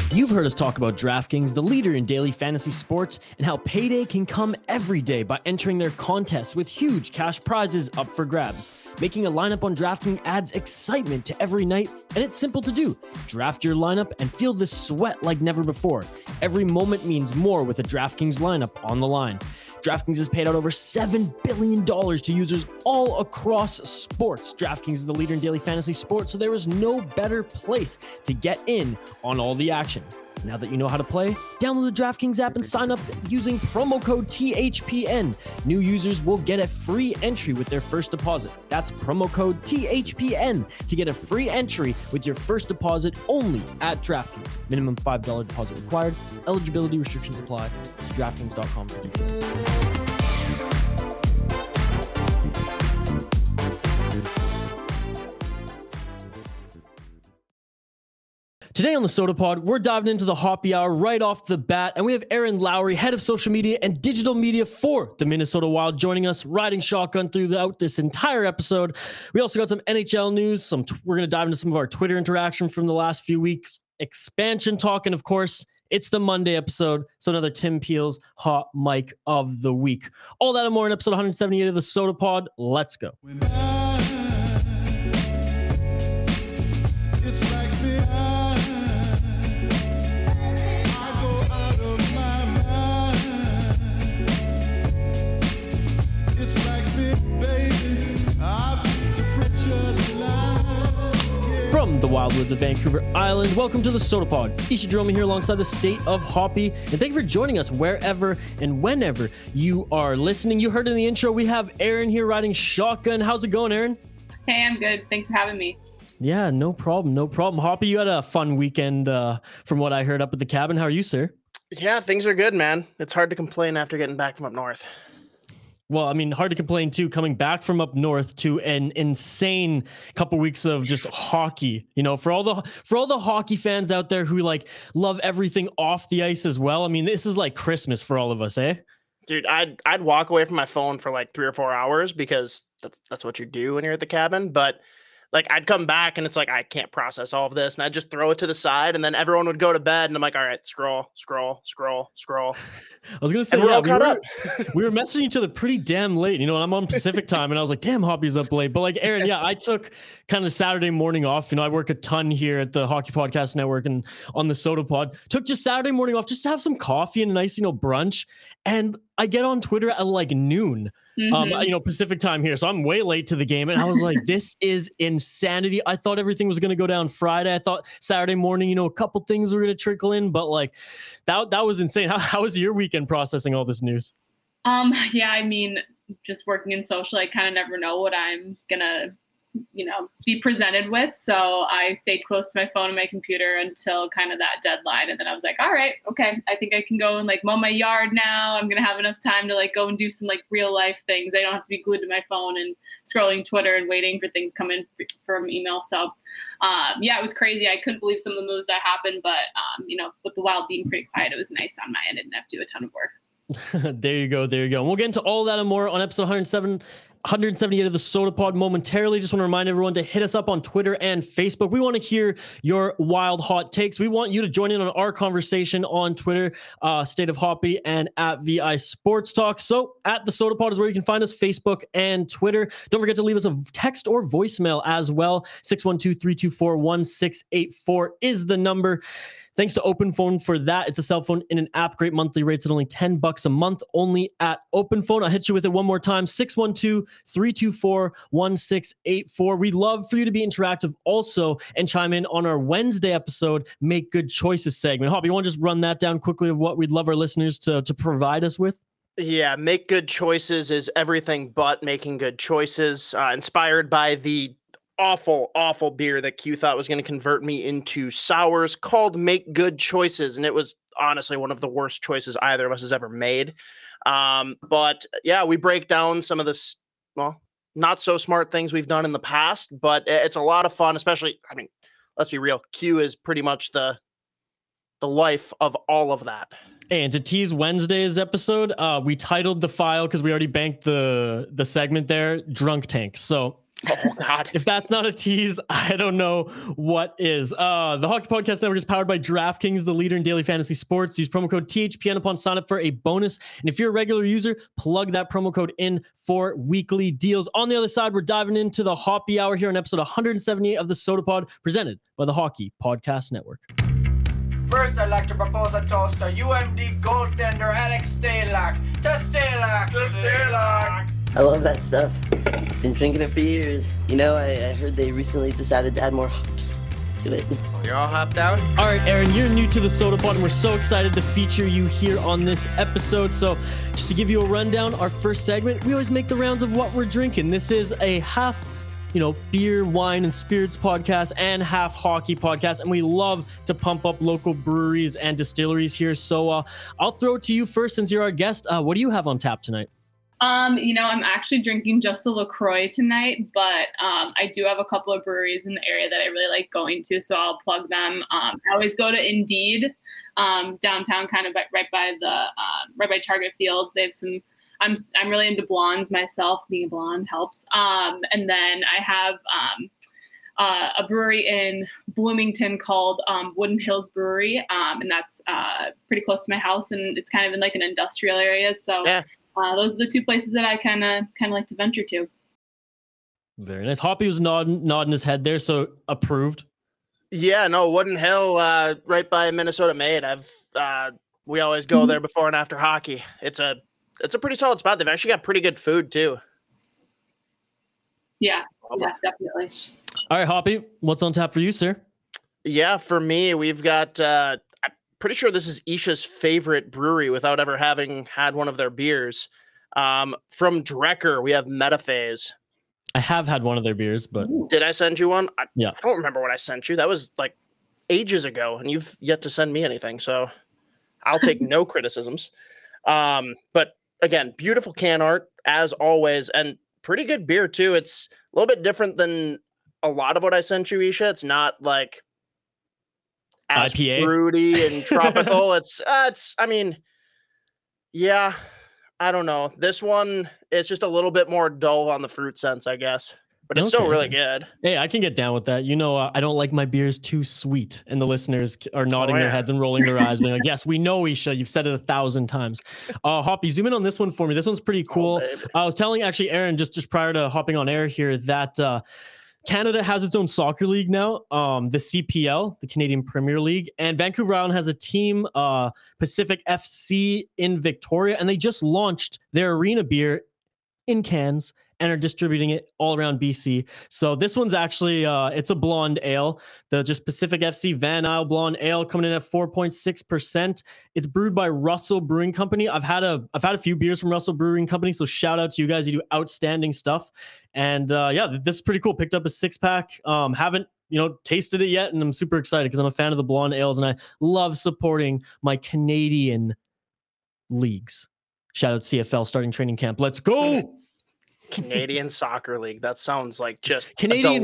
You've heard us talk about DraftKings, the leader in daily fantasy sports, and how payday can come every day by entering their contests with huge cash prizes up for grabs. Making a lineup on DraftKings adds excitement to every night, and it's simple to do. Draft your lineup and feel the sweat like never before. Every moment means more with a DraftKings lineup on the line. DraftKings has paid out over $7 billion to users all across sports. DraftKings is the leader in daily fantasy sports, so there is no better place to get in on all the action. Now that you know how to play, download the DraftKings app and sign up using promo code THPN. New users will get a free entry with their first deposit. That's promo code THPN to get a free entry with your first deposit only at DraftKings. Minimum $5 deposit required. Eligibility restrictions apply. See DraftKings.com for details. Today on the Soda Pod, we're diving into the Hoppy Hour right off the bat, and we have Aaron Lowry, head of social media and digital media for the Minnesota Wild, joining us, riding shotgun throughout this entire episode. We also got some NHL news. We're going to dive into some of our Twitter interaction from the last few weeks, expansion talk, and of course, it's the Monday episode, so another Tim Peel's Hot Mic of the Week. All that and more in episode 178 of the Soda Pod. Let's go. From the wildwoods of Vancouver Island, welcome to the Soda Pod. Isha Jerome here alongside the State of Hoppy, and thank you for joining us wherever and whenever you are listening. You heard in the intro, we have Aaron here riding shotgun. How's it going, Aaron? Hey, I'm good. Thanks for having me. Yeah, no problem. Hoppy, you had a fun weekend from what I heard up at the cabin. How are you, sir? Yeah, things are good, man. It's hard to complain after getting back from up north. Well, I mean, hard to complain too, coming back from up north to an insane couple weeks of just hockey, you know, for all the hockey fans out there who like love everything off the ice as well. I mean, this is like Christmas for all of us, eh? Dude, I'd walk away from my phone for like 3 or 4 hours because that's what you do when you're at the cabin. But like I'd come back and it's like I can't process all of this, and I'd just throw it to the side, and then everyone would go to bed, and I'm like, all right, scroll. I was gonna say, and we're all caught up. We were messaging each other pretty damn late. You know, and I'm on Pacific time, and I was like, damn, Hoppy's up late. But like Aaron, yeah, I took kind of Saturday morning off. You know, I work a ton here at the Hockey Podcast Network and on the Soda Pod. Took just Saturday morning off just to have some coffee and a nice, you know, brunch. And I get on Twitter at like noon. You know, Pacific time here. So I'm way late to the game. And I was like, this is insanity. I thought everything was going to go down Friday. I thought Saturday morning, you know, a couple things were going to trickle in, but like that was insane. How was your weekend processing all this news? Yeah, I mean, just working in social, I kind of never know what I'm going to, you know, be presented with. So I stayed close to my phone and my computer until kind of that deadline. And then I was like, all right, okay, I think I can go and like mow my yard now. I'm going to have enough time to like go and do some like real life things. I don't have to be glued to my phone and scrolling Twitter and waiting for things come in from email. So yeah, it was crazy. I couldn't believe some of the moves that happened, but you know, with the Wild being pretty quiet, it was nice on my end. I didn't have to do a ton of work. There you go. And we'll get into all that and more on episode 178 of the Soda Pod momentarily. Just want to remind everyone to hit us up on Twitter and Facebook. We want to hear your wild hot takes. We want you to join in on our conversation on Twitter, State of Hoppy, and at VI Sports Talk. So at the Soda Pod is where you can find us, Facebook and Twitter. Don't forget to leave us a text or voicemail as well. 612-324-1684 is the number. Thanks to OpenPhone for that. It's a cell phone in an app. Great monthly rates at only $10 a month, only at OpenPhone. I'll hit you with it one more time, 612-324-1684. We'd love for you to be interactive also and chime in on our Wednesday episode, Make Good Choices segment. Hoppy, you want to just run that down quickly of what we'd love our listeners to provide us with? Yeah, Make Good Choices is everything but making good choices, inspired by the awful beer that Q thought was going to convert me into sours called Make Good Choices. And it was honestly one of the worst choices either of us has ever made. But yeah, we break down some of this, well, not so smart things we've done in the past, but it's a lot of fun, especially, I mean, let's be real. Q is pretty much the life of all of that. And to tease Wednesday's episode, we titled the file, because we already banked the segment there, Drunk Tank. So Oh God. If that's not a tease, I don't know what is. The Hockey Podcast Network is powered by DraftKings, the leader in daily fantasy sports. Use promo code THPN upon sign up for a bonus. And if you're a regular user, plug that promo code in for weekly deals. On the other side, we're diving into the Hoppy Hour here on episode 178 of the Soda Pod, presented by the Hockey Podcast Network. First, I'd like to propose a toast to UMD goaltender Alex Stalock. To Stalock! To Stalock! I love that stuff. Been drinking it for years. You know, I heard they recently decided to add more hops to it. You're all hopped out? All right, Aaron, you're new to the Soda Pod, and we're so excited to feature you here on this episode. So just to give you a rundown, our first segment, we always make the rounds of what we're drinking. This is a half beer, wine, and spirits podcast and half hockey podcast. And we love to pump up local breweries and distilleries here. So I'll throw it to you first since you're our guest. What do you have on tap tonight? I'm actually drinking just a LaCroix tonight, but I do have a couple of breweries in the area that I really like going to, so I'll plug them. I always go to Indeed downtown, kind of right by Target Field. They have some. I'm really into blondes myself. Being a blonde helps. And then I have a brewery in Bloomington called Wooden Hills Brewery, and that's pretty close to my house, and it's kind of in like an industrial area. So yeah. Those are the two places that I kind of like to venture to. Very nice. Hoppy was nodding his head there, so approved. Yeah, no, Wooden Hill, right by Minnesota Made. We always go there before and after hockey. It's a pretty solid spot. They've actually got pretty good food too. Yeah, definitely. All right, Hoppy, what's on tap for you, sir? Yeah, for me, we've got. I'm pretty sure this is Isha's favorite brewery without ever having had one of their beers. From Drecker, we have Metaphase. I have had one of their beers, but did I send you one? Yeah, I don't remember what I sent you. That was like ages ago, and you've yet to send me anything. So I'll take no criticisms. But again, beautiful can art as always, and pretty good beer too. It's a little bit different than a lot of what I sent you, Isha. It's not like as IPA? Fruity and tropical. Yeah, I don't know. This one, it's just a little bit more dull on the fruit sense, I guess. But it's still really good. Hey, I can get down with that. I don't like my beers too sweet. And the listeners are nodding their heads and rolling their eyes, being like, yes, we know, Isha. You've said it 1,000 times. Hoppy, zoom in on this one for me. This one's pretty cool. I was telling actually Aaron just prior to hopping on air here that Canada has its own soccer league now, the CPL, the Canadian Premier League, and Vancouver Island has a team, Pacific FC in Victoria, and they just launched their arena beer in cans and are distributing it all around BC. So this one's actually, it's a blonde ale, the just Pacific FC Van Isle Blonde Ale coming in at 4.6%. It's brewed by Russell Brewing Company. I've had a few beers from Russell Brewing Company, so shout out to you guys. You do outstanding stuff. And this is pretty cool. Picked up a 6-pack. Haven't tasted it yet, and I'm super excited because I'm a fan of the blonde ales, and I love supporting my Canadian leagues. Shout out CFL starting training camp. Let's go! Canadian Soccer League. That sounds like just Canadian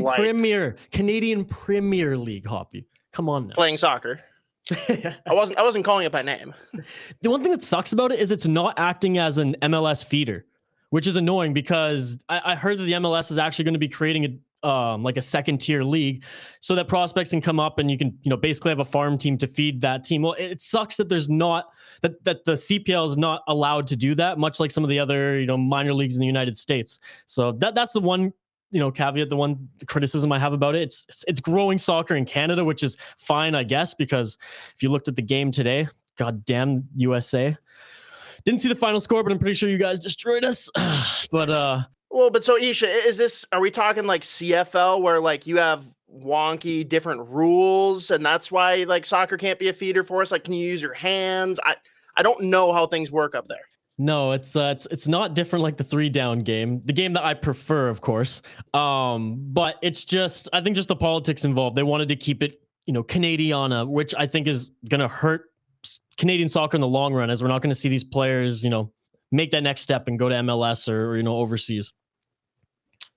Premier League, Hoppy. Come on now. Playing soccer. I wasn't calling it by name. The one thing that sucks about it is it's not acting as an MLS feeder, which is annoying because I heard that the MLS is actually going to be creating a second tier league so that prospects can come up and you can, basically have a farm team to feed that team. Well, it sucks that there's not that the CPL is not allowed to do that, much like some of the other, minor leagues in the United States. So that's the one, caveat, the criticism I have about it. It's growing soccer in Canada, which is fine, I guess, because if you looked at the game today, goddamn USA. Didn't see the final score, but I'm pretty sure you guys destroyed us. But so Isha, are we talking like CFL where like you have wonky different rules and that's why like soccer can't be a feeder for us? Like, can you use your hands? I don't know how things work up there. No, it's not different like the 3-down game, the game that I prefer, of course. But it's just, I think just the politics involved. They wanted to keep it, Canadiana, which I think is going to hurt Canadian soccer in the long run, as we're not going to see these players, make that next step and go to MLS or overseas.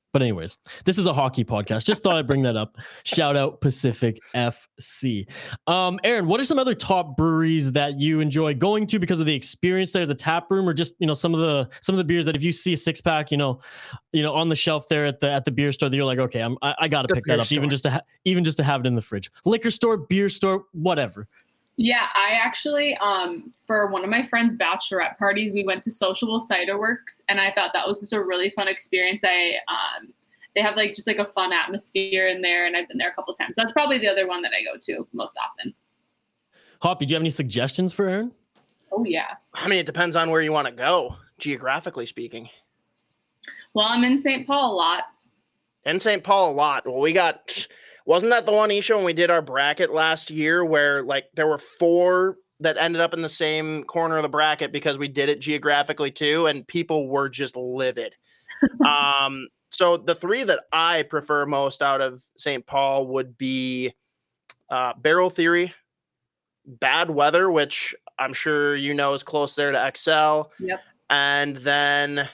But anyways, this is a hockey podcast. Just thought I'd bring that up. Shout out Pacific FC. Aaron, what are some other top breweries that you enjoy going to because of the experience there, the tap room, or just, some of the beers that if you see a 6-pack, on the shelf there at the beer store, that you're like, okay, I got to pick that up, even just to have it in the fridge. Liquor store, beer store, whatever. Yeah, I actually, for one of my friend's bachelorette parties, we went to Sociable Cider Works, and I thought that was just a really fun experience. They have just a fun atmosphere in there, and I've been there a couple of times. That's probably the other one that I go to most often. Hoppy, do you have any suggestions for Aaron? Oh, yeah. I mean, it depends on where you want to go, geographically speaking. Well, I'm in St. Paul a lot. In St. Paul a lot. Well, wasn't that the one, Isha, when we did our bracket last year where there were 4 that ended up in the same corner of the bracket because we did it geographically too, and people were just livid. So the 3 that I prefer most out of St. Paul would be Barrel Theory, Bad Weather, which I'm sure is close there to XL. Yep. And then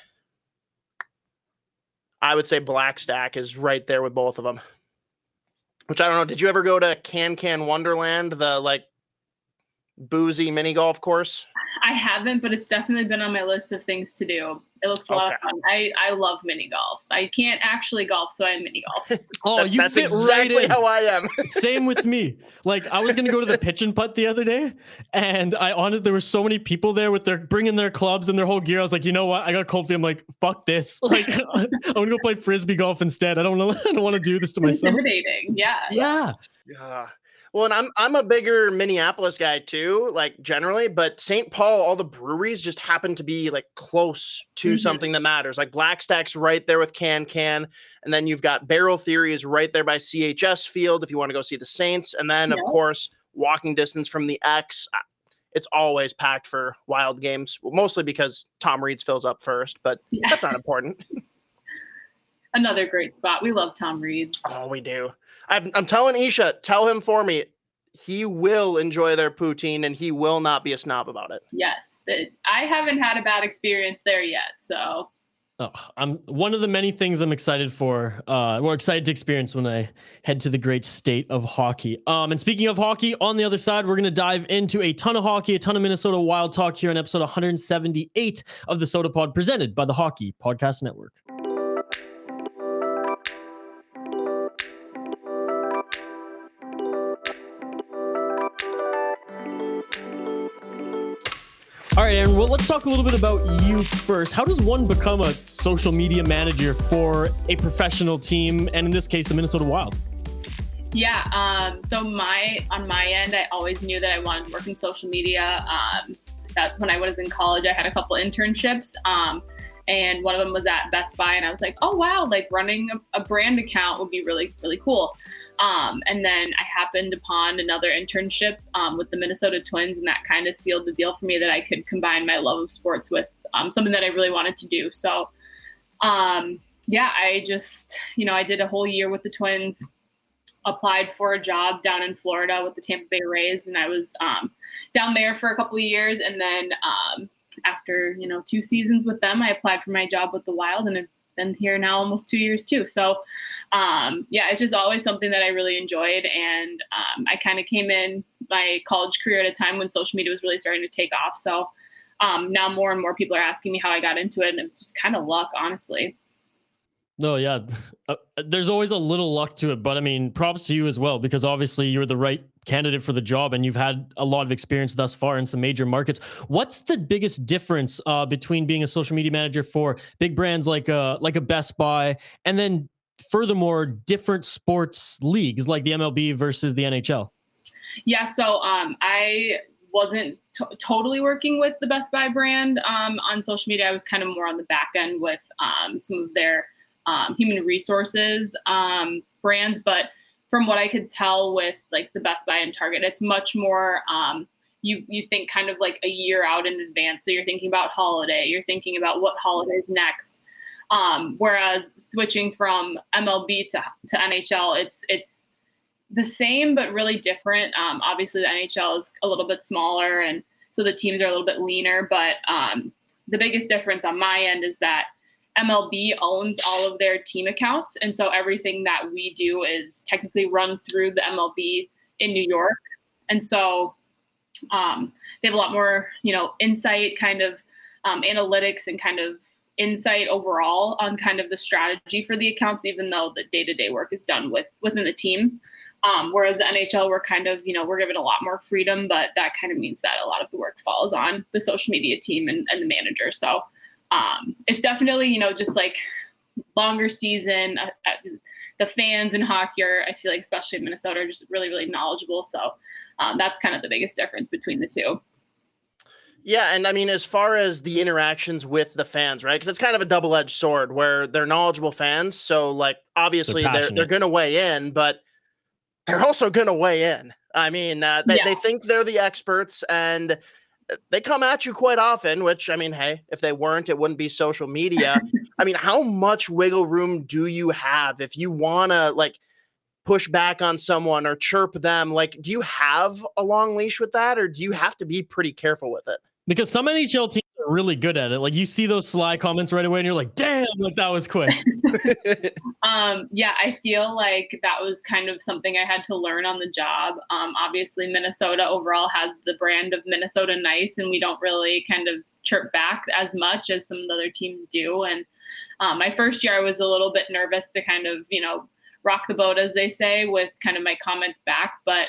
I would say Black Stack is right there with both of them. Which I don't know. Did you ever go to Can Wonderland, the boozy mini golf course? I haven't, but it's definitely been on my list of things to do. It looks a lot of fun. I love mini golf. I can't actually golf, so I mini golf. That's exactly right how I am. Same with me. I was going to go to the pitch and putt the other day, and there were so many people there bringing their clubs and their whole gear. I was like, you know what? I got cold feet. I'm like, fuck this. I'm going to go play Frisbee golf instead. I don't want to do this to myself. Intimidating. Yeah. Yeah. Well, and I'm a bigger Minneapolis guy too, generally, but St. Paul, all the breweries just happen to be close to something that matters. Black Stack's right there with Can, and then you've got Barrel Theory is right there by CHS Field if you want to go see the Saints, and then of course walking distance from the X. It's always packed for Wild games, well, mostly because Tom Reed's fills up first, but that's not important. Another great spot. We love Tom Reed's. Oh, we do. I'm telling Isha, tell him for me, he will enjoy their poutine and he will not be a snob about it. Yes. I haven't had a bad experience there yet. So I'm one of the many things I'm excited for, or excited to experience when I head to the great state of hockey. And speaking of hockey, on the other side, we're going to dive into a ton of hockey, a ton of Minnesota Wild talk here in episode 178 of the Soda Pod, presented by the Hockey Podcast Network. All right, Aaron, well, let's talk a little bit about you first. How does one become a social media manager for a professional team, and in this case, the Minnesota Wild? Yeah, so on my end, I always knew that I wanted to work in social media. That when I was in college, I had a couple internships, and one of them was at Best Buy, and I was like, oh, wow, running a brand account would be really, really cool. And then I happened upon another internship with the Minnesota Twins, and that kind of sealed the deal for me that I could combine my love of sports with something that I really wanted to do. So, I just, I did a whole year with the Twins, applied for a job down in Florida with the Tampa Bay Rays, and I was down there for a couple of years. And then after, 2 seasons with them, I applied for my job with the Wild, and I've been here now almost 2 years too. So, it's just always something that I really enjoyed. And I kind of came in my college career at a time when social media was really starting to take off. So now more and more people are asking me how I got into it. And it was just kind of luck, honestly. No, yeah. There's always a little luck to it, but I mean, props to you as well, because obviously you're the right candidate for the job and you've had a lot of experience thus far in some major markets. What's the biggest difference between being a social media manager for big brands like a Best Buy, and then furthermore, different sports leagues like the MLB versus the NHL? Yeah, so I wasn't totally working with the Best Buy brand on social media. I was kind of more on the back end with some of their human resources brands, but from what I could tell with the Best Buy and Target, it's much more you think kind of a year out in advance. So you're thinking about holiday, you're thinking about what holiday is next. Whereas switching from MLB to NHL, it's the same but really different. Obviously, the NHL is a little bit smaller, and so the teams are a little bit leaner. But the biggest difference on my end is that MLB owns all of their team accounts. And so everything that we do is technically run through the MLB in New York. And so they have a lot more, insight, kind of analytics and kind of insight overall on kind of the strategy for the accounts, even though the day-to-day work is done within the teams. Whereas the NHL, we're kind of, we're given a lot more freedom, but that kind of means that a lot of the work falls on the social media team and the manager. So it's definitely, just like longer season. The fans in hockey are, I feel like, especially in Minnesota, are just really, really knowledgeable. So that's kind of the biggest difference between the two. Yeah, and I mean, as far as the interactions with the fans, right? Because it's kind of a double-edged sword where they're knowledgeable fans. So, like, obviously they're going to weigh in, but they're also going to weigh in. I mean, they think they're the experts, and they come at you quite often, which, I mean, hey, if they weren't, it wouldn't be social media. I mean, how much wiggle room do you have if you want to, like, push back on someone or chirp them? Like, do you have a long leash with that, or do you have to be pretty careful with it? Because some NHL teams are really good at it. Like, you see those sly comments right away and you're like, damn, like that was quick. Yeah, I feel like that was kind of something I had to learn on the job. Obviously, Minnesota overall has the brand of Minnesota Nice, and we don't really kind of chirp back as much as some of the other teams do. And my first year, I was a little bit nervous to kind of, rock the boat, as they say, with kind of my comments back. But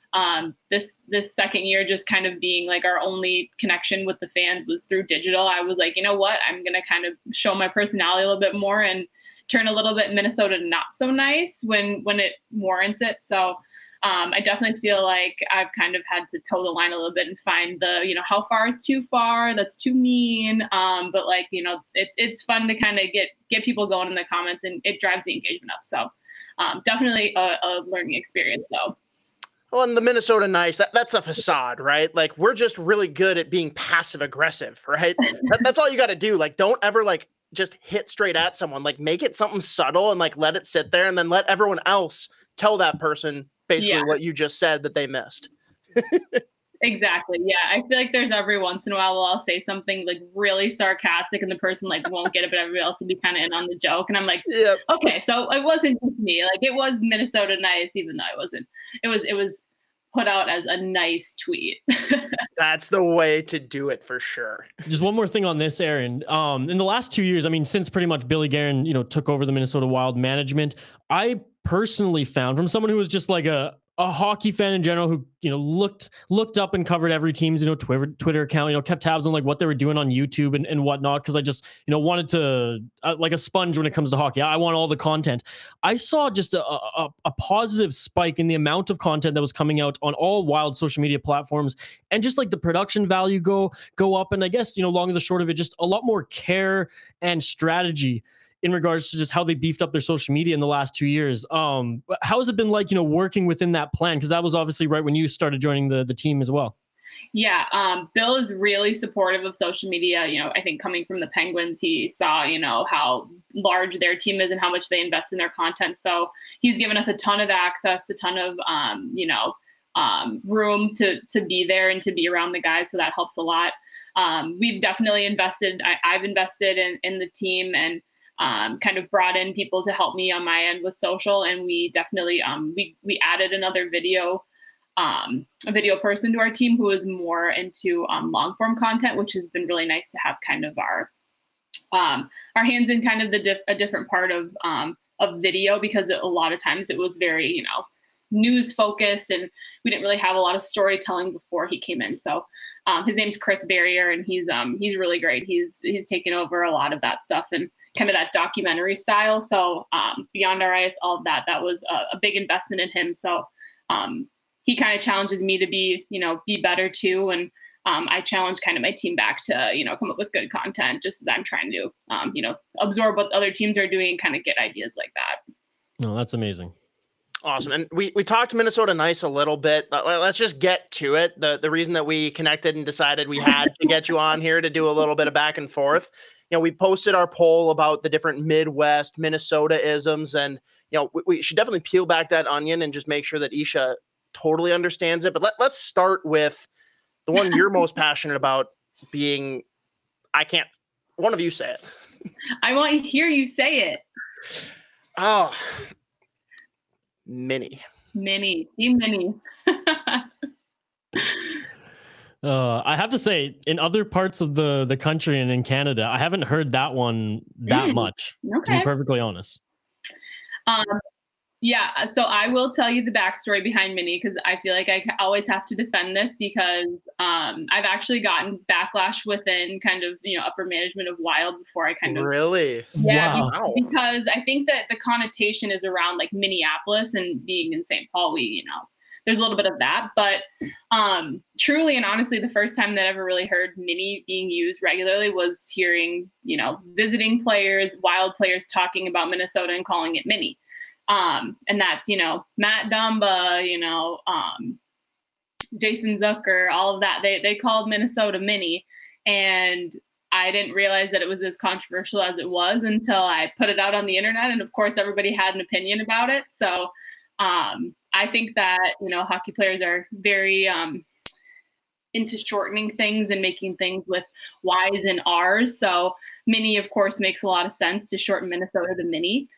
this second year, just kind of being like our only connection with the fans was through digital, I was like, you know what, I'm going to kind of show my personality a little bit more and turn a little bit Minnesota not so nice when it warrants it. So I definitely feel like I've kind of had to toe the line a little bit and find the, how far is too far, that's too mean. But like, it's fun to kind of get people going in the comments, and it drives the engagement up. So definitely a learning experience though. Well, and the Minnesota Nice, that's a facade, right? Like, we're just really good at being passive aggressive, right? That's all you got to do. Like, don't ever like just hit straight at someone. Like, make it something subtle and like let it sit there, and then let everyone else tell that person basically what you just said that they missed. Exactly. Yeah. I feel like there's every once in a while I'll say something like really sarcastic and the person like won't get it, but everybody else will be kind of in on the joke. And I'm like, okay, so it wasn't just me. Like, it was Minnesota Nice, even though it wasn't. It was put out as a nice tweet. That's the way to do it for sure. Just one more thing on this, Aaron. In the last 2 years, I mean, since pretty much Billy Guerin, took over the Minnesota Wild management, I personally found, from someone who was just like a hockey fan in general, who looked up and covered every team's Twitter account, kept tabs on like what they were doing on YouTube and whatnot, because I just wanted to like a sponge when it comes to hockey. I want all the content. I saw just a positive spike in the amount of content that was coming out on all Wild social media platforms, and just like the production value go up, and I guess long and the short of it, just a lot more care and strategy in regards to just how they beefed up their social media in the last 2 years. How has it been like, working within that plan? Because that was obviously right when you started joining the team as well. Yeah, Bill is really supportive of social media. I think coming from the Penguins, he saw, how large their team is and how much they invest in their content. So he's given us a ton of access, a ton of, room to be there and to be around the guys. So that helps a lot. We've definitely invested. I've invested in the team, and kind of brought in people to help me on my end with social. And we definitely, we added another a video person to our team who is more into long form content, which has been really nice to have kind of our hands in kind of a different part of video, because a lot of times it was very, news focused, and we didn't really have a lot of storytelling before he came in. So his name's Chris Barrier, and he's really great. He's taken over a lot of that stuff and kind of that documentary style. So Beyond Our Ice, all of that was a big investment in him. So he kind of challenges me to be better too. And I challenge kind of my team back to, come up with good content, just as I'm trying to, absorb what other teams are doing and kind of get ideas like that. Oh, that's amazing. Awesome. And we talked Minnesota Nice a little bit, but let's just get to it. The reason that we connected and decided we had to get you on here to do a little bit of back and forth. We posted our poll about the different Midwest Minnesota isms, and, we should definitely peel back that onion and just make sure that Isha totally understands it. But let's start with the one you're most passionate about, being, one of you say it. I want to hear you say it. Oh, Mini. Mini, Team Mini. I have to say, in other parts of the country and in Canada, I haven't heard that one that much, to be Okay. perfectly honest. Yeah, so I will tell you the backstory behind Mini because I feel like I always have to defend this because I've actually gotten backlash within kind of upper management of Wild before I kind of Really? yeah Wow. because I think that the connotation is around like Minneapolis and being in St. Paul. There's a little bit of that, but truly and honestly, the first time that I ever really heard Mini being used regularly was hearing visiting players, Wild players talking about Minnesota and calling it Mini. And that's, Matt Dumba, Jason Zucker, all of that. They called Minnesota Mini. And I didn't realize that it was as controversial as it was until I put it out on the internet. And of course, everybody had an opinion about it. So I think that, hockey players are very into shortening things and making things with Y's and R's. So Mini, of course, makes a lot of sense to shorten Minnesota to Mini.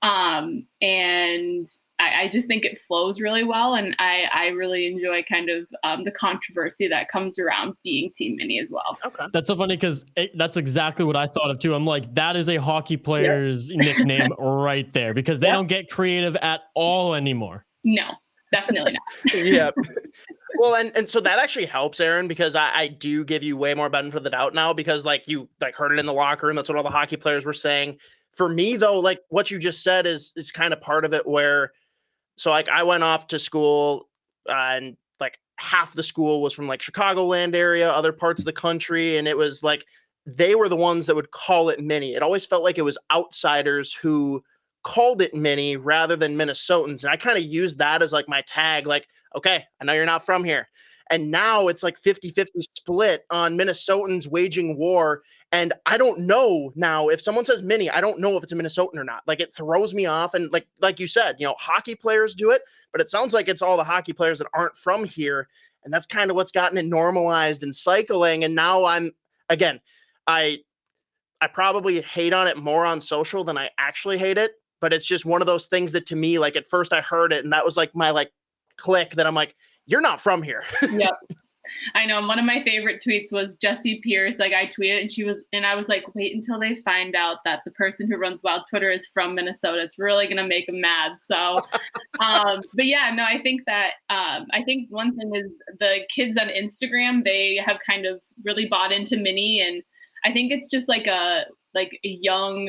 And I just think it flows really well. And I really enjoy kind of the controversy that comes around being Team Mini as well. Okay. That's so funny because that's exactly what I thought of too. I'm like, that is a hockey player's nickname right there because they don't get creative at all anymore. No, definitely not. Yeah. Well, and so that actually helps, Aaron, because I do give you way more benefit of the doubt now because you heard it in the locker room. That's what all the hockey players were saying. For me, though, like what you just said is kind of part of it where, so I went off to school and like half the school was from like Chicagoland area, other parts of the country. And it was like, they were the ones that would call it Mini. It always felt like it was outsiders who called it Mini rather than Minnesotans. And I kind of used that as like my tag, like, okay, I know you're not from here. And now it's like 50-50 split on Minnesotans waging war. And I don't know now if someone says Mini, I don't know if it's a Minnesotan or not. Like it throws me off. And like you said, hockey players do it, but it sounds like it's all the hockey players that aren't from here. And that's kind of what's gotten it normalized and cycling. And now I probably hate on it more on social than I actually hate it. But it's just one of those things that to me, like at first I heard it and that was like my click that I'm like, you're not from here. Yep. I know. One of my favorite tweets was Jessie Pierce. Like I tweeted and I was like, wait until they find out that the person who runs Wild Twitter is from Minnesota. It's really going to make them mad. So, but yeah, no, I think that, I think one thing is the kids on Instagram, they have kind of really bought into Mini. And I think it's just like a young,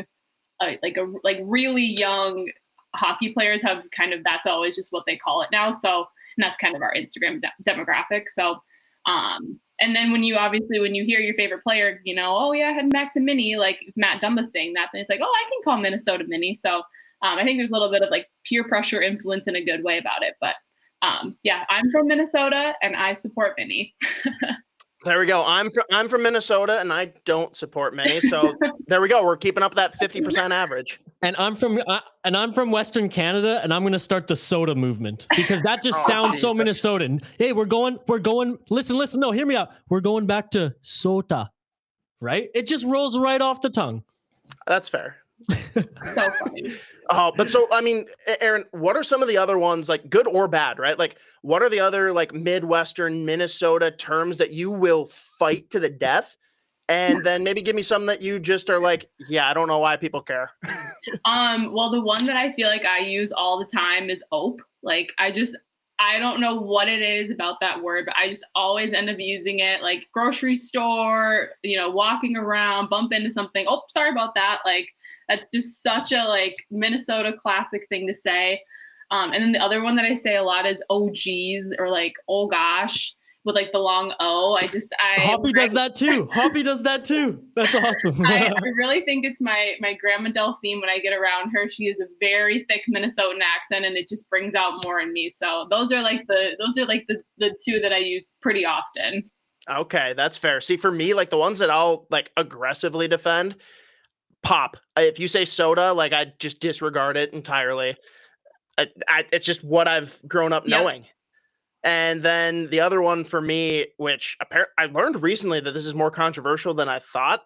really young hockey players have kind of, that's always just what they call it now. So, and that's kind of our Instagram demographic. So, and then when you hear your favorite player, oh yeah, heading back to Mini, like if Matt Dumba's saying that, then it's like, oh, I can call Minnesota Mini. So, I think there's a little bit of like peer pressure influence in a good way about it. But, yeah, I'm from Minnesota and I support Mini. There we go. I'm from Minnesota and I don't support Mini. So there we go. We're keeping up that 50% average. And I'm from Western Canada, and I'm going to start the soda movement because that just sounds so Minnesotan. Hey, we're going. Listen. No, hear me out. We're going back to soda, right? It just rolls right off the tongue. That's fair. So funny. But so, I mean, Aaron, what are some of the other ones, like good or bad, right? Like, what are the other like Midwestern Minnesota terms that you will fight to the death? And then maybe give me some that you just are like, yeah, I don't know why people care. Well, the one that I feel like I use all the time is ope. Like I don't know what it is about that word, but I just always end up using it like grocery store, walking around, bump into something. Oh, sorry about that. Like that's just such a like Minnesota classic thing to say. And then the other one that I say a lot is oh geez, or like oh gosh, with like the long O. Hoppy does that too. Hoppy does that too. That's awesome. I really think it's my grandma Delphine. When I get around her, she has a very thick Minnesotan accent, and it just brings out more in me. So those are the two that I use pretty often. Okay, that's fair. See, for me, like the ones that I'll like aggressively defend, pop. If you say soda, like I just disregard it entirely. It's just what I've grown up knowing. And then the other one for me, which I learned recently that this is more controversial than I thought,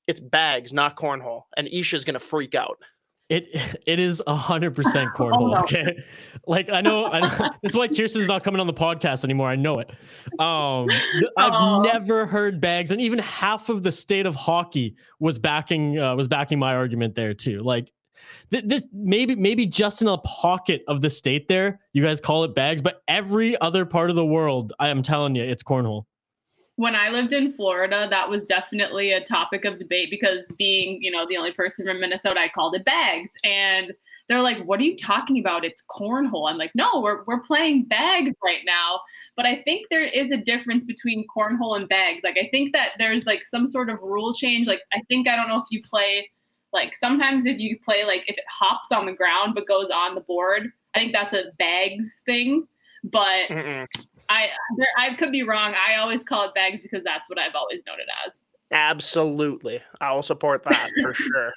It's bags, not cornhole. And Isha's going to freak out. It is 100% cornhole. Oh, no. Okay. Like I know this is why Kirsten's not coming on the podcast anymore. I know it. I've never heard bags, and even half of the state of hockey was backing my argument there too. Like this maybe just in a pocket of the state there, you guys call it bags, but every other part of the world, I am telling you, it's cornhole. When I lived in Florida, that was definitely a topic of debate because being, the only person from Minnesota, I called it bags. And they're like, what are you talking about? It's cornhole. I'm like, no, we're playing bags right now. But I think there is a difference between cornhole and bags. Like, I think that there's like some sort of rule change. Like, I don't know if you play, like sometimes if you play, like if it hops on the ground but goes on the board, I think that's a bags thing. But I could be wrong. I always call it bags because that's what I've always known it as. Absolutely. I will support that for sure.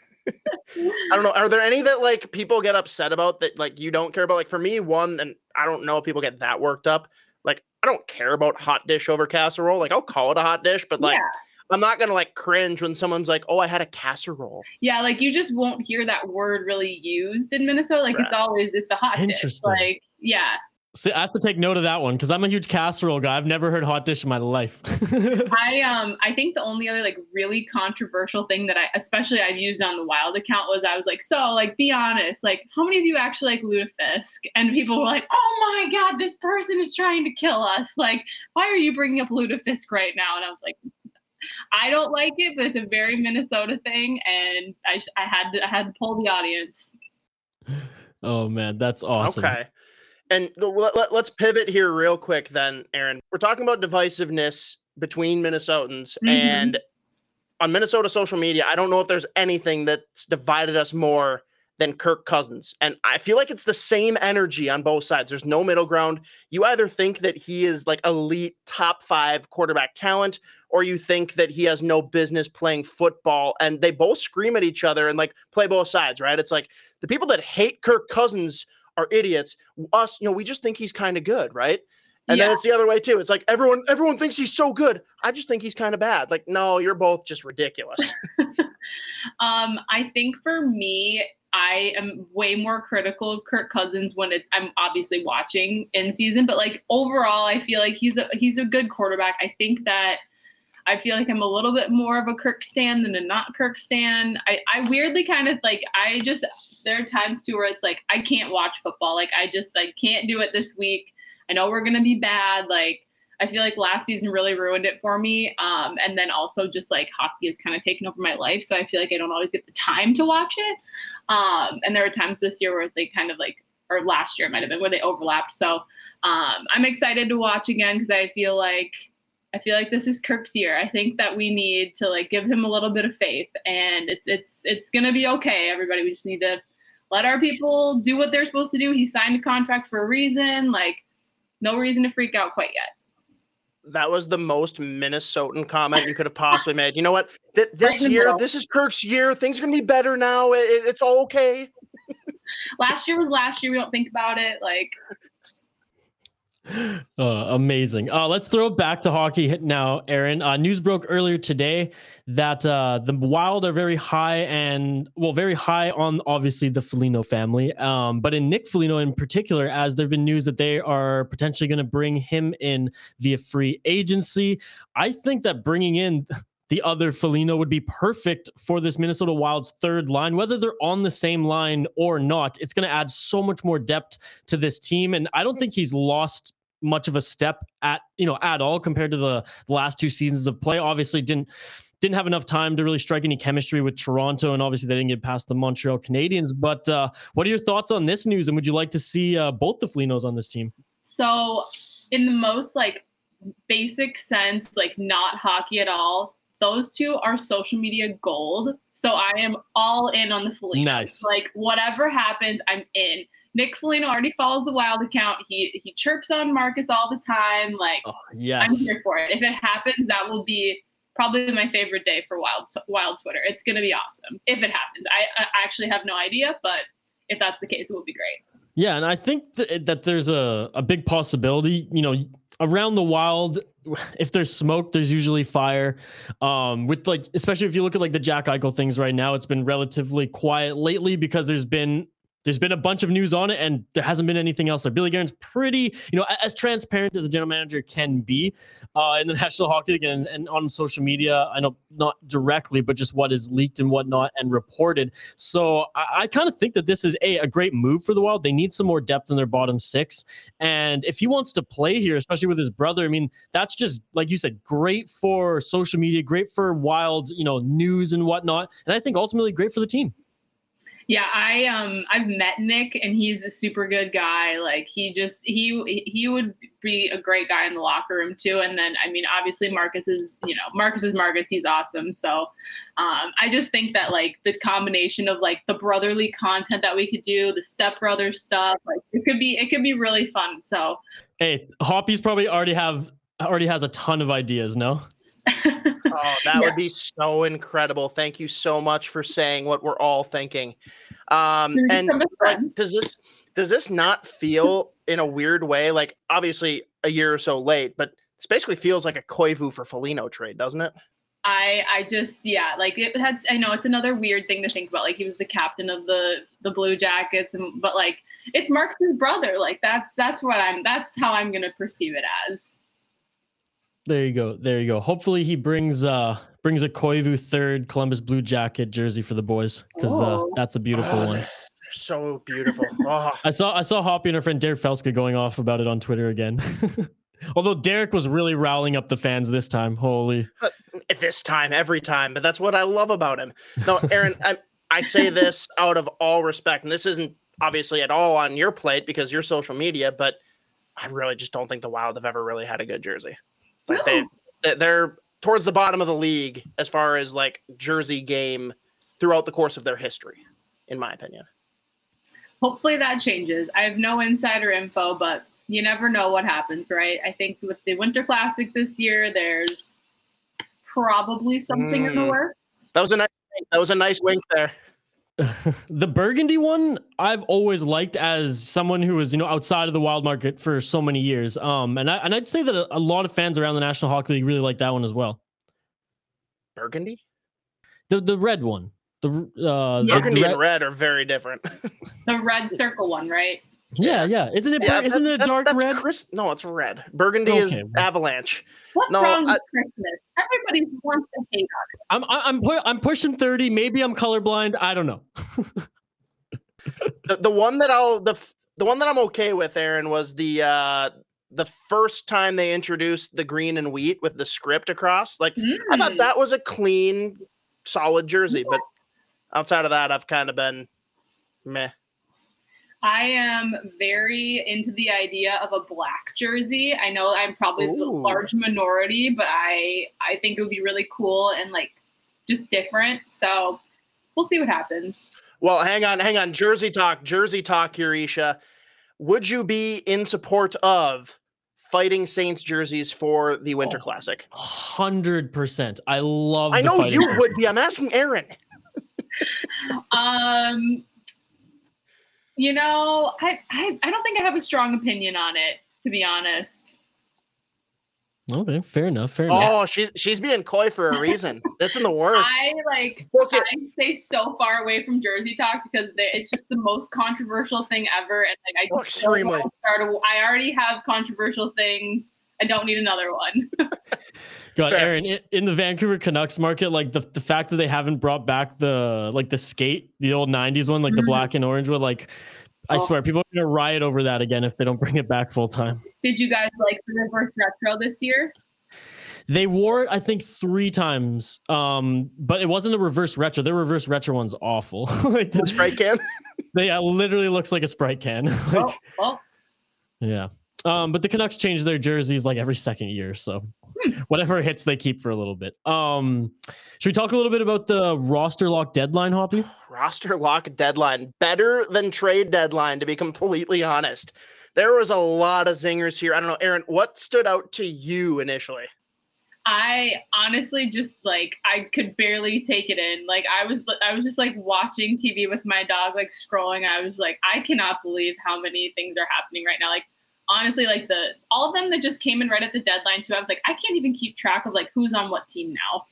I don't know. Are there any that like people get upset about that like you don't care about? Like for me, one, and I don't know if people get that worked up. Like I don't care about hot dish over casserole. Like I'll call it a hot dish, but like I'm not going to like cringe when someone's like, oh, I had a casserole. Yeah. Like you just won't hear that word really used in Minnesota. Like it's a hot dish. Like, yeah. See, I have to take note of that one because I'm a huge casserole guy. I've never heard hot dish in my life. I think the only other like really controversial thing that I've used on the Wild account was I was like, so like be honest, like how many of you actually like lutefisk? And people were like, oh my God, this person is trying to kill us. Like, why are you bringing up lutefisk right now? And I was like, I don't like it, but it's a very Minnesota thing, and I had to pull the audience. Oh man, that's awesome. Okay. And let's pivot here real quick then, Aaron. We're talking about divisiveness between Minnesotans. And on Minnesota social media, I don't know if there's anything that's divided us more than Kirk Cousins. And I feel like it's the same energy on both sides. There's no middle ground. You either think that he is like elite top 5 quarterback talent, or you think that he has no business playing football, and they both scream at each other and like play both sides, right? It's like the people that hate Kirk Cousins are idiots. Us, we just think he's kind of good, right? And then it's the other way too. It's like everyone thinks he's so good. I just think he's kind of bad. Like, no, you're both just ridiculous. I think for me, I am way more critical of Kirk Cousins when I'm obviously watching in season, but like overall, I feel like he's a good quarterback. I feel like I'm a little bit more of a Kirk stan than a not Kirk stan. I weirdly kind of like, there are times too where it's like, I can't watch football. Like I just like can't do it this week. I know we're going to be bad. Like I feel like last season really ruined it for me. And then also just like hockey has kind of taken over my life. So I feel like I don't always get the time to watch it. And there were times this year where they kind of like, or last year it might've been where they overlapped. So I'm excited to watch again because I feel like this is Kirk's year. I think that we need to like give him a little bit of faith, and it's going to be okay. Everybody, we just need to let our people do what they're supposed to do. He signed a contract for a reason. Like no reason to freak out quite yet. That was the most Minnesotan comment you could have possibly made. You know what? This year, this is Kirk's year. Things are going to be better now. It's all okay. Last year was last year. We don't think about it. Like. Amazing. Let's throw it back to hockey now, Aaron. News broke earlier today that the Wild are very high on obviously the Foligno family, but in Nick Foligno in particular, as there've been news that they are potentially going to bring him in via free agency. I think that bringing in the other Foligno would be perfect for this Minnesota Wild's third line, whether they're on the same line or not. It's going to add so much more depth to this team. And I don't think he's lost much of a step at all compared to the last 2 seasons of play. Obviously didn't have enough time to really strike any chemistry with Toronto. And obviously they didn't get past the Montreal Canadiens, but what are your thoughts on this news? And would you like to see both the Folignos on this team? So in the most like basic sense, like not hockey at all, those two are social media gold. So I am all in on the Foligno. Nice. Like whatever happens, I'm in. Nick Foligno already follows the Wild account. He chirps on Marcus all the time. Like, yes. I'm here for it. If it happens, that will be probably my favorite day for Wild Twitter. It's going to be awesome if it happens. I actually have no idea, but if that's the case, it will be great. Yeah, and I think that there's a big possibility, around the Wild, if there's smoke, there's usually fire. With like, especially if you look at like the Jack Eichel things right now, it's been relatively quiet lately because there's been a bunch of news on it and there hasn't been anything else. Like Billy Guerin's pretty, as transparent as a general manager can be in the National Hockey League and on social media. I know not directly, but just what is leaked and whatnot and reported. So I kind of think that this is a great move for the Wild. They need some more depth in their bottom six. And if he wants to play here, especially with his brother, I mean, that's just, like you said, great for social media, great for Wild, news and whatnot. And I think ultimately great for the team. Yeah, I've met Nick and he's a super good guy. Like he would be a great guy in the locker room too. And then I mean obviously Marcus is Marcus, he's awesome. So I just think that like the combination of like the brotherly content that we could do, the stepbrother stuff, like it could be really fun. So hey, Hoppy's probably already has a ton of ideas, no? Oh, that would be so incredible. Thank you so much for saying what we're all thinking. And like, does this not feel in a weird way, like obviously a year or so late, but this basically feels like a Koivu for Foligno trade, doesn't it? I just, like I know it's another weird thing to think about. Like he was the captain of the Blue Jackets, but like it's Marcus's brother. Like that's how I'm going to perceive it as. There you go. Hopefully he brings a Koivu third Columbus Blue Jacket jersey for the boys because that's a beautiful one. They're so beautiful. Oh. I saw Hoppy and her friend Derek Felska going off about it on Twitter again. Although Derek was really riling up the fans this time. Holy. This time, every time. But that's what I love about him. No, Aaron, I say this out of all respect, and this isn't obviously at all on your plate because you're social media, but I really just don't think the Wild have ever really had a good jersey. Like they're towards the bottom of the league as far as like jersey game throughout the course of their history, in my opinion. Hopefully that changes. I have no insider info, but you never know what happens, right? I think with the Winter Classic this year, there's probably something in the works. That was a nice wink there. The Burgundy one I've always liked as someone who was outside of the Wild market for so many years, and I'd say that a lot of fans around the National Hockey League really like that one as well. Burgundy, the red one, Burgundy and red are very different. The red circle one, right? Yeah. Isn't it? Isn't it a dark red? No, it's red. Burgundy is Avalanche. What's wrong with Christmas? Everybody wants to hate on it. I'm pushing 30. Maybe I'm colorblind. I don't know. the one that I'm okay with, Aaron, was the first time they introduced the green and wheat with the script across. Like I thought that was a clean, solid jersey, but outside of that, I've kind of been meh. I am very into the idea of a black jersey. I know I'm probably the large minority, but I think it would be really cool and like just different. So we'll see what happens. Well, hang on. Jersey talk here, Isha. Would you be in support of Fighting Saints jerseys for the Winter Classic? 100%. I love. I know you would be. I'm asking Aaron. I don't think I have a strong opinion on it, to be honest. Okay, fair enough. Oh, she's being coy for a reason. That's in the works. I stay so far away from jersey talk because it's just the most controversial thing ever, and like I already have controversial things. I don't need another one. God, fair. Aaron, in the Vancouver Canucks market, like the fact that they haven't brought back the skate, the old 90s one, like the black and orange one, like I swear people are going to riot over that again if they don't bring it back full time. Did you guys like the reverse retro this year? They wore it, I think, 3 times, but it wasn't a reverse retro. Their reverse retro one's awful. Like the Sprite can? They literally looks like a Sprite can. Yeah. But the Canucks change their jerseys like every second year, so whatever hits they keep for a little bit. Should we talk a little bit about the roster lock deadline, Hoppy? Roster lock deadline, better than trade deadline, to be completely honest. There was a lot of zingers here. I don't know, Aaron, what stood out to you initially? I honestly just like I could barely take it in. Like I was just like watching TV with my dog, like scrolling. I was like, I cannot believe how many things are happening right now. Like honestly, like all of them that just came in right at the deadline too. I was like, I can't even keep track of like who's on what team now.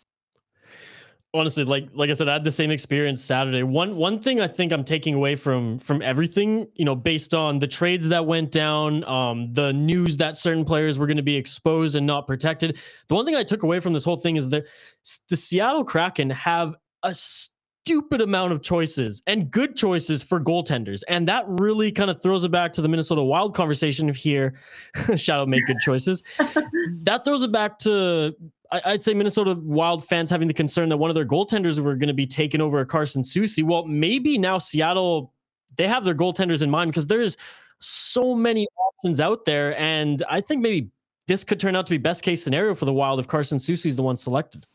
Honestly, like I said, I had the same experience Saturday. One thing I think I'm taking away from everything, based on the trades that went down, the news that certain players were going to be exposed and not protected. The one thing I took away from this whole thing is that the Seattle Kraken have a stupid amount of choices and good choices for goaltenders, and that really kind of throws it back to the Minnesota Wild conversation of here. Shout out, make good choices. That throws it back to, I'd say, Minnesota Wild fans having the concern that one of their goaltenders were going to be taken over Carson Soucy. Well, maybe now Seattle, they have their goaltenders in mind because there's so many options out there. And I think maybe this could turn out to be best case scenario for the Wild if Carson Soucy is the one selected.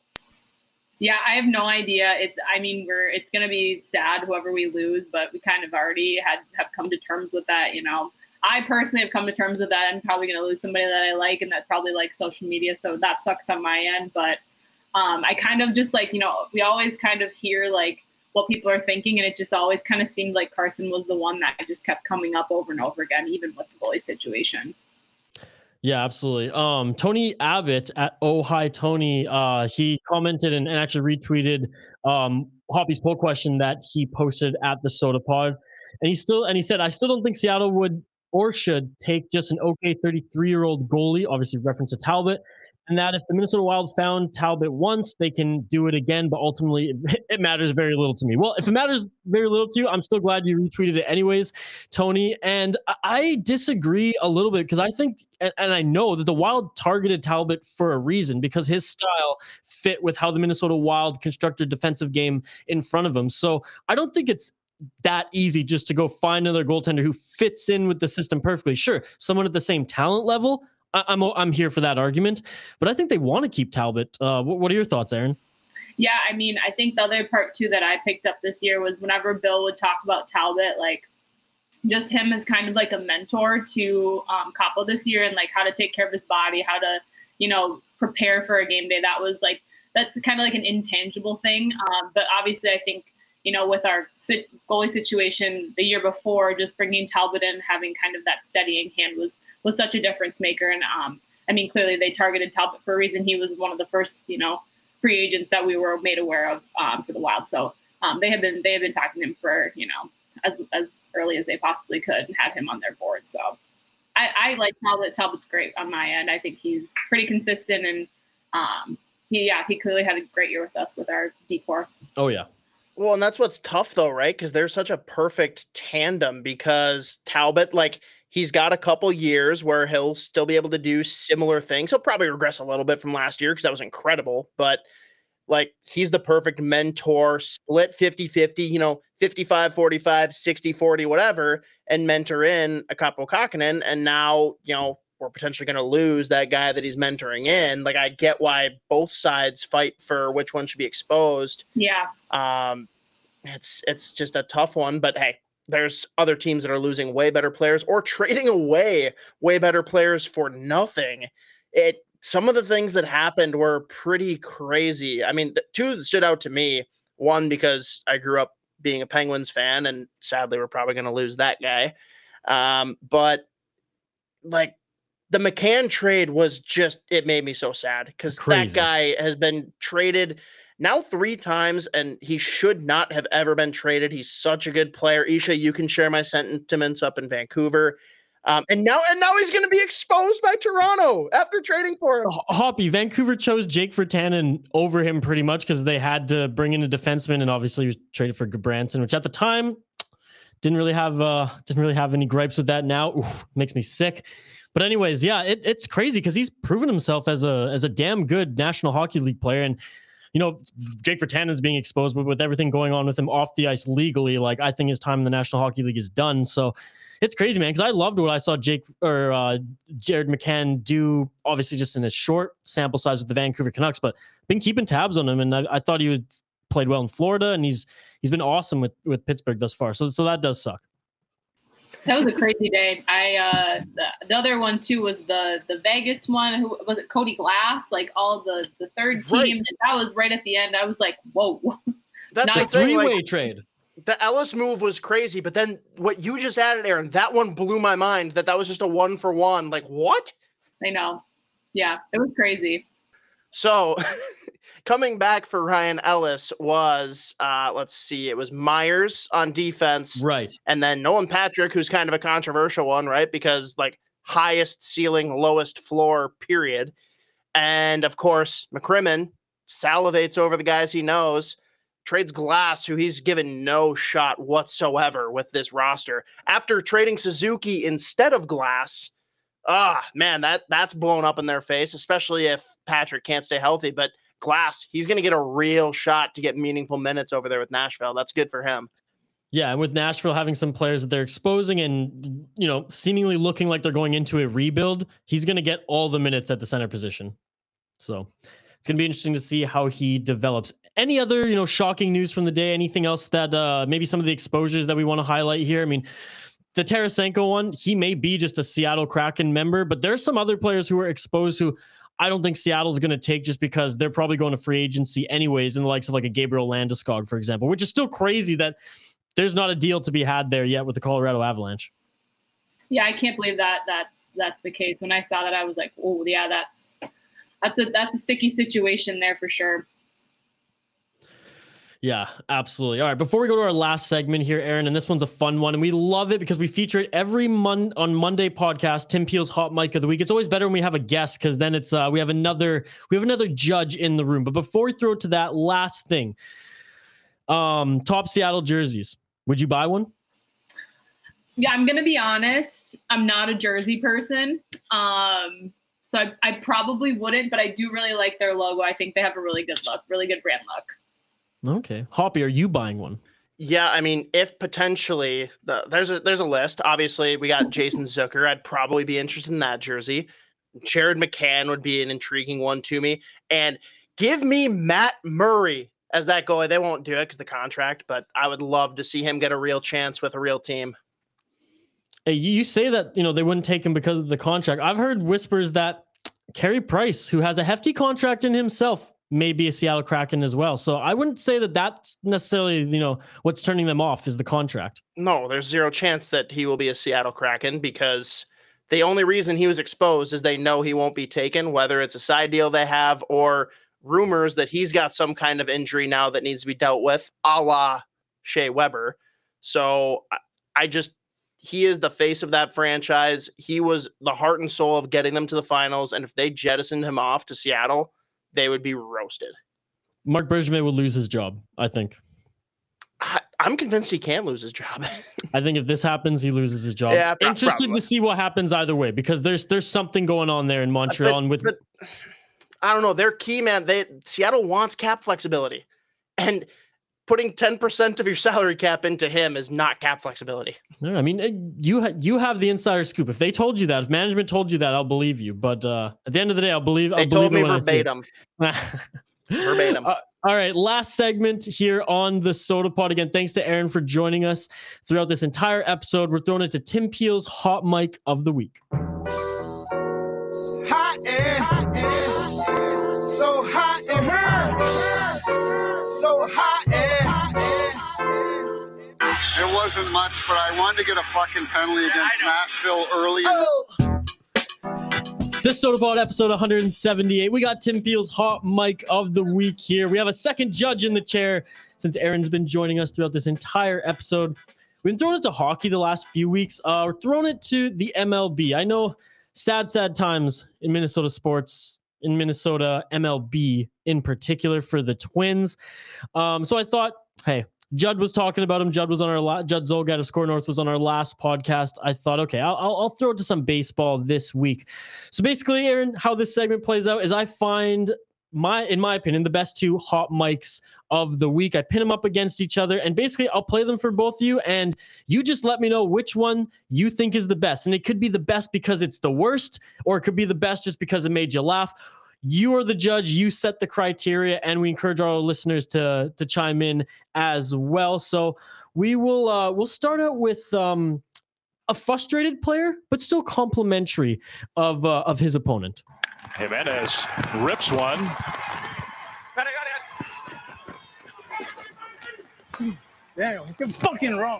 Yeah, I have no idea. It's going to be sad whoever we lose, but we kind of already have come to terms with that, I personally have come to terms with that. I'm probably going to lose somebody that I like and that probably likes social media. So that sucks on my end. But I kind of just like, we always kind of hear like what people are thinking. And it just always kind of seemed like Carson was the one that just kept coming up over and over again, even with the goalie situation. Yeah, absolutely. Tony Abbott at Oh Hi Tony, he commented and actually retweeted Hoppy's poll question that he posted at the Soda Pod. And he said, I still don't think Seattle would or should take just an okay 33-year-old goalie, obviously reference to Talbot, and that if the Minnesota Wild found Talbot once, they can do it again, but ultimately it matters very little to me. Well, if it matters very little to you, I'm still glad you retweeted it anyways, Tony. And I disagree a little bit because I think, and I know that the Wild targeted Talbot for a reason because his style fit with how the Minnesota Wild constructed defensive game in front of him. So I don't think it's that easy just to go find another goaltender who fits in with the system perfectly. Sure, someone at the same talent level, I'm here for that argument, but I think they want to keep Talbot. What are your thoughts, Aaron? Yeah, I mean, I think the other part too that I picked up this year was whenever Bill would talk about Talbot, like just him as kind of like a mentor to Capo this year and like how to take care of his body, how to, prepare for a game day. That's kind of like an intangible thing. But obviously I think, with our goalie situation the year before, just bringing Talbot in, having kind of that steadying hand was such a difference maker. And I mean, clearly they targeted Talbot for a reason. He was one of the first, free agents that we were made aware of for the Wild. So they have been talking to him for, as early as they possibly could and had him on their board. So I like Talbot. Talbot's great on my end. I think he's pretty consistent and he clearly had a great year with us with our decor. Oh yeah. Well, and that's what's tough though, right? Because they're such a perfect tandem because Talbot, like he's got a couple years where he'll still be able to do similar things. He'll probably regress a little bit from last year because that was incredible, but like he's the perfect mentor, split 50-50, 55-45, 60-40, whatever, and mentor in a Capo Kakkonen. And now, we're potentially going to lose that guy that he's mentoring in. Like, I get why both sides fight for which one should be exposed. Yeah. It's just a tough one, but hey, there's other teams that are losing way better players or trading away way better players for nothing. Some of the things that happened were pretty crazy. I mean, two that stood out to me, one, because I grew up being a Penguins fan and sadly we're probably going to lose that guy. But like, the McCann trade was it made me so sad because that guy has been traded now 3 times and he should not have ever been traded. He's such a good player. Isha, you can share my sentiments up in Vancouver. And now he's going to be exposed by Toronto after trading for him. Hoppy, Vancouver chose Jake Virtanen over him pretty much because they had to bring in a defenseman and obviously he was traded for Gudbranson, which at the time didn't really have any gripes with that. Now makes me sick. But anyways, yeah, it's crazy because he's proven himself as a damn good National Hockey League player. And, Jake Virtanen's being exposed, but with everything going on with him off the ice legally, like I think his time in the National Hockey League is done. So it's crazy, man, because I loved what I saw Jared McCann do, obviously just in a short sample size with the Vancouver Canucks, but been keeping tabs on him. And I thought he played well in Florida, and he's been awesome with Pittsburgh thus far. So that does suck. That was a crazy day. The other one too was the Vegas one. Who was it? Cody Glass, like all the third team. Right. And that was right at the end. I was like, whoa. That's Not the thing. Three-way Like, trade. the Ellis move was crazy, but then what you just added, Aaron, that one blew my mind. That was just a 1-for-1. Like, what? I know. Yeah, it was crazy. So coming back for Ryan Ellis was, let's see, it was Myers on defense. Right. And then Nolan Patrick, who's kind of a controversial one, right? Because like highest ceiling, lowest floor, period. And of course, McCrimmon salivates over the guys he knows, trades Glass, who he's given no shot whatsoever with this roster. After trading Suzuki instead of Glass, man, that's blown up in their face, especially if Patrick can't stay healthy. But Glass, he's going to get a real shot to get meaningful minutes over there with Nashville. That's good for him. Yeah, and with Nashville having some players that they're exposing and, seemingly looking like they're going into a rebuild, he's going to get all the minutes at the center position. So it's going to be interesting to see how he develops. Any other, shocking news from the day? Anything else that maybe some of the exposures that we want to highlight here? I mean, the Tarasenko one, he may be just a Seattle Kraken member, but there's some other players who are exposed who I don't think Seattle's going to take just because they're probably going to free agency anyways, in the likes of like a Gabriel Landeskog, for example, which is still crazy that there's not a deal to be had there yet with the Colorado Avalanche. Yeah, I can't believe that's the case. When I saw that, I was like, oh yeah, that's a sticky situation there for sure. Yeah, absolutely. All right, before we go to our last segment here, Aaron, and this one's a fun one, and we love it because we feature it every on Monday podcast, Tim Peel's Hot Mic of the Week. It's always better when we have a guest because then it's we have another judge in the room. But before we throw it to that last thing, top Seattle jerseys. Would you buy one? Yeah, I'm gonna be honest. I'm not a jersey person. So I probably wouldn't, but I do really like their logo. I think they have a really good look, really good brand look. Okay. Hoppy, are you buying one? Yeah, I mean, if potentially there's a list. Obviously, we got Jason Zucker. I'd probably be interested in that jersey. Jared McCann would be an intriguing one to me. And give me Matt Murray as that goalie. They won't do it because the contract, but I would love to see him get a real chance with a real team. Hey, you say that, they wouldn't take him because of the contract. I've heard whispers that Carey Price, who has a hefty contract in himself, may be a Seattle Kraken as well. So I wouldn't say that that's necessarily, what's turning them off is the contract. No, there's zero chance that he will be a Seattle Kraken because the only reason he was exposed is they know he won't be taken, whether it's a side deal they have or rumors that he's got some kind of injury now that needs to be dealt with, a la Shea Weber. So he is the face of that franchise. He was the heart and soul of getting them to the finals. And if they jettisoned him off to Seattle, they would be roasted. Marc Bergevin will lose his job, I think. I'm convinced he can lose his job. I think if this happens, he loses his job. Yeah, Interested probably to see what happens either way, because there's something going on there in Montreal. But I don't know. They're key, man. Seattle wants cap flexibility. And putting 10% of your salary cap into him is not cap flexibility. No, I mean, you have the insider scoop. If they told you that, if management told you that, I'll believe you. But at the end of the day, I'll believe. They told me verbatim. Verbatim. All right, last segment here on the Soda Pod. Again, thanks to Aaron for joining us throughout this entire episode. We're throwing it to Tim Peel's Hot Mic of the Week. Hot air, so hot in here, so hot air. It wasn't much, but I wanted to get a fucking penalty against Nashville early. This Soda Pod episode 178. We got Tim Peel's Hot Mic of the Week here. We have a second judge in the chair since Aaron's been joining us throughout this entire episode. We've been throwing it to hockey the last few weeks. We're throwing it to the MLB. I know sad times in Minnesota sports, in Minnesota MLB in particular for the Twins. So I thought, hey, Judd was talking about him. Judd Zolgad of Score North was on our last podcast. I thought, okay, I'll throw it to some baseball this week. So basically, Aaron, how this segment plays out is I find in my opinion, the best two hot mics of the week. I pin them up against each other, and basically I'll play them for both of you, and you just let me know which one you think is the best. And it could be the best because it's the worst, or it could be the best just because it made you laugh. You are the judge. You set the criteria, and we encourage our listeners to chime in as well. So we will we'll start out with a a frustrated player, but still complimentary of his opponent. Jimenez rips one. Damn, you fucking wrong.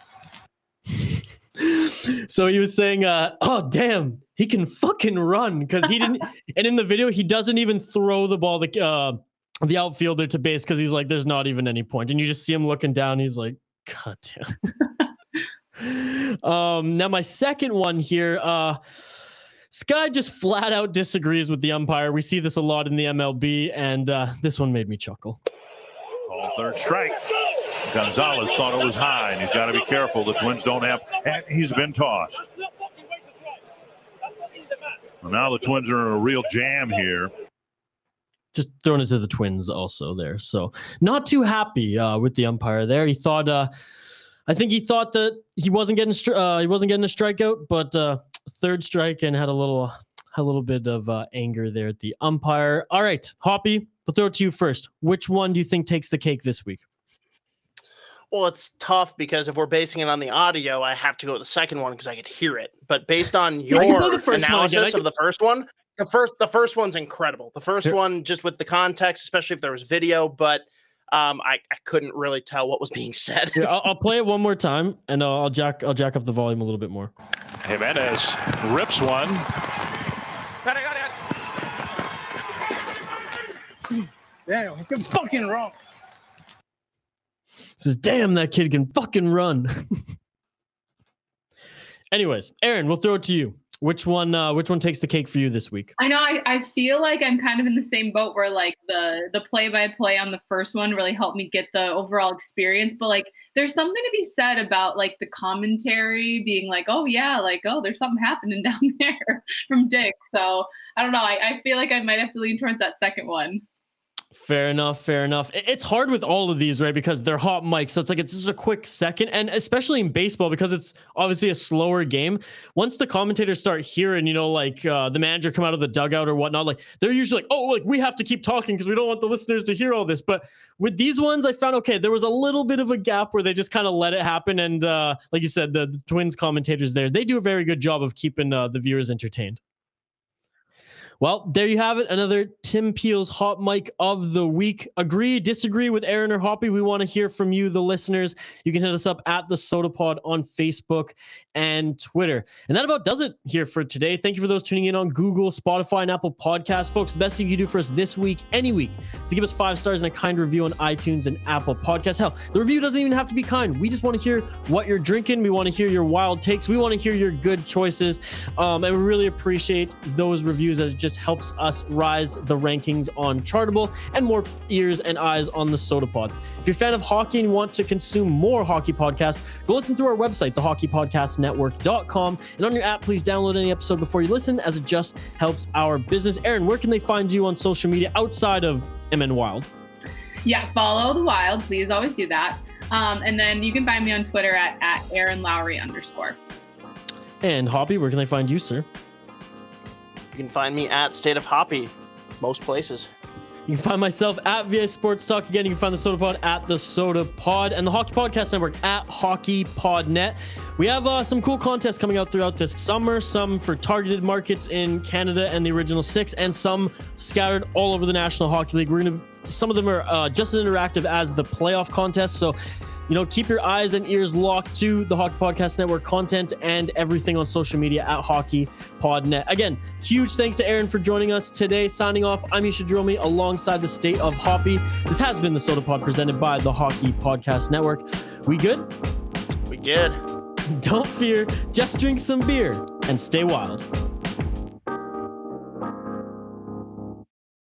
So he was saying, oh, damn, he can fucking run because he didn't. And in the video, he doesn't even throw the ball, the outfielder to base because he's like, there's not even any point. And you just see him looking down. He's like, God damn. Now, my second one here, Sky just flat out disagrees with the umpire. We see this a lot in the MLB, and this one made me chuckle. Ball third strike. Gonzalez thought it was high, and he's got to be careful. The Twins don't have, and he's been tossed. Well, now the Twins are in a real jam here. Just throwing it to the Twins also there. So not too happy with the umpire there. He thought, I think he thought that he wasn't getting a strikeout, but third strike and had a little bit of anger there at the umpire. All right, Hoppy, we'll throw it to you first. Which one do you think takes the cake this week? Well, it's tough because if we're basing it on the audio, I have to go with the second one because I could hear it. But based on your analysis of the first one, the first one's incredible. The first one, just with the context, especially if there was video, but I couldn't really tell what was being said. Here, I'll play it one more time, and I'll jack up the volume a little bit more. Jimenez rips one. Damn, you fucking wrong. Says, damn, that kid can fucking run. Anyways, Aaron, we'll throw it to you. Which one takes the cake for you this week? I know I feel like I'm kind of in the same boat where like the play-by-play on the first one really helped me get the overall experience. But like there's something to be said about like the commentary being like, oh yeah, like, oh, there's something happening down there from Dick. So I don't know. I feel like I might have to lean towards that second one. Fair enough. It's hard with all of these, right? Because they're hot mics. So it's like, it's just a quick second. And especially in baseball, because it's obviously a slower game. Once the commentators start hearing, the manager come out of the dugout or whatnot, like they're usually like, oh, like we have to keep talking because we don't want the listeners to hear all this. But with these ones, I found, okay, there was a little bit of a gap where they just kind of let it happen. And like you said, the Twins commentators there, they do a very good job of keeping the viewers entertained. Well, there you have it. Another Tim Peel's Hot Mic of the Week. Agree, disagree with Aaron or Hoppy? We want to hear from you, the listeners. You can hit us up at the Soda Pod on Facebook and Twitter. And that about does it here for today. Thank you for those tuning in on Google, Spotify, and Apple Podcasts. Folks, the best thing you can do for us this week, any week, is to give us 5 stars and a kind review on iTunes and Apple Podcasts. Hell, the review doesn't even have to be kind. We just want to hear what you're drinking. We want to hear your wild takes. We want to hear your good choices. And we really appreciate those reviews as it just helps us rise the rankings on Chartable and more ears and eyes on the Soda Pod. If you're a fan of hockey and want to consume more hockey podcasts, go listen through our website, thehockeypodcastnetwork.com. And on your app, please download any episode before you listen, as it just helps our business. Aaron, where can they find you on social media outside of MN Wild? Yeah, follow the Wild. Please always do that. And then you can find me on Twitter at Aaron Lowry _. And Hoppy, where can they find you, sir? You can find me at State of Hoppy, most places. You can find myself at VA Sports Talk. Again, you can find the Soda Pod at the Soda Pod, and the Hockey Podcast Network at HockeyPodNet. We have some cool contests coming out throughout this summer, some for targeted markets in Canada and the Original Six, and some scattered all over the National Hockey League. Some of them are just as interactive as the playoff contest, so keep your eyes and ears locked to the Hockey Podcast Network content and everything on social media at HockeyPodNet. Again, huge thanks to Aaron for joining us today. Signing off, I'm Isha Dromi alongside the State of Hoppy. This has been the Soda Pod presented by the Hockey Podcast Network. We good? We good. Don't fear, just drink some beer and stay wild.